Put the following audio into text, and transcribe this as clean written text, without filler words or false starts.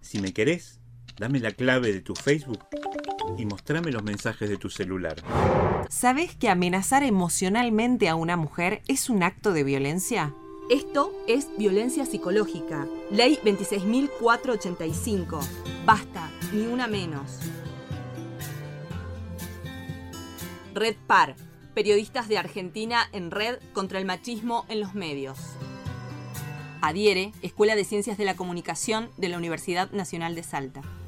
Si me querés, dame la clave de tu Facebook y mostrame los mensajes de tu celular. ¿Sabés que amenazar emocionalmente a una mujer es un acto de violencia? Esto es violencia psicológica. Ley 26.485. Basta, ni una menos. Red Par. Periodistas de Argentina en red contra el machismo en los medios. Adhiere, Escuela de Ciencias de la Comunicación de la Universidad Nacional de Salta.